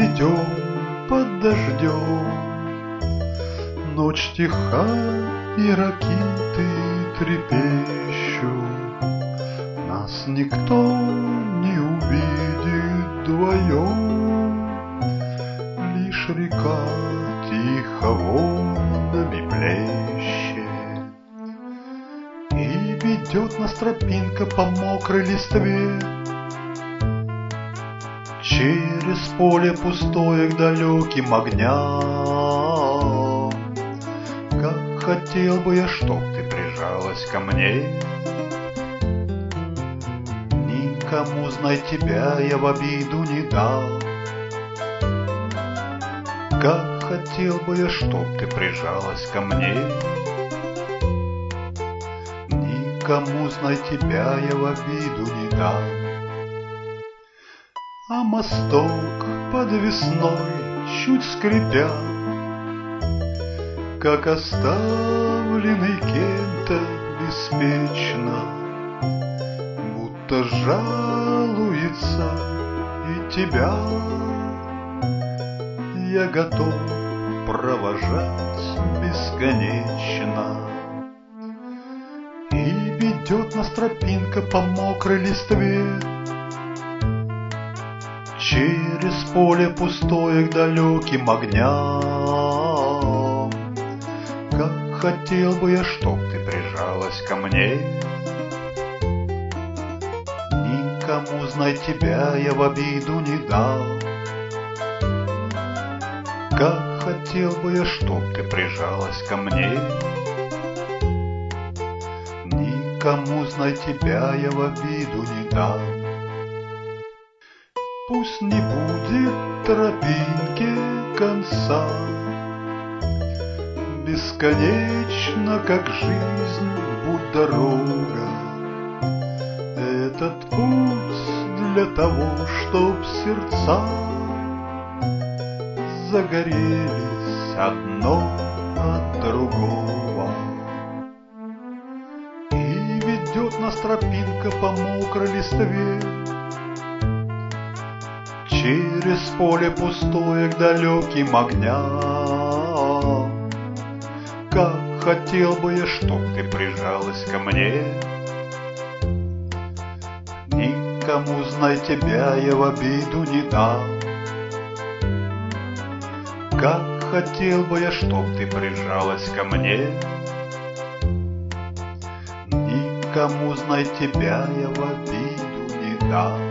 идем под дождем. Ночь тиха, и ракиты трепещут. Нас никто не увидит вдвоем. Лишь река тихо волнами плещет и ведет нас тропинка по мокрой листве. Через поле пустое к далеким огням. Как хотел бы я, чтоб ты прижалась ко мне. Никому, знай, тебя я в обиду не дал. Как хотел бы я, чтоб ты прижалась ко мне. Никому, знай, тебя я в обиду не дал. А мосток под весной чуть скрипя, как оставленный кем-то беспечно, будто жалуется и тебя я готов провожать бесконечно. И ведет нас тропинка по мокрой листве. Через поле пустое к далеким огням. Как хотел бы я, чтоб ты прижалась ко мне. Никому, знай, тебя я в обиду не дал. Как хотел бы я, чтоб ты прижалась ко мне. Никому, знай, тебя я в обиду не дал. Пусть не будет тропинки конца, бесконечно, как жизнь, будь дорога. Этот путь для того, чтоб сердца загорелись одно от другого. И ведет нас тропинка по мокрой листве. Через поле пустое к далеким огням. Как хотел бы я, чтоб ты прижалась ко мне. Никому, знай, тебя я в обиду не дам. Как хотел бы я, чтоб ты прижалась ко мне. Никому, знай, тебя я в обиду не дам.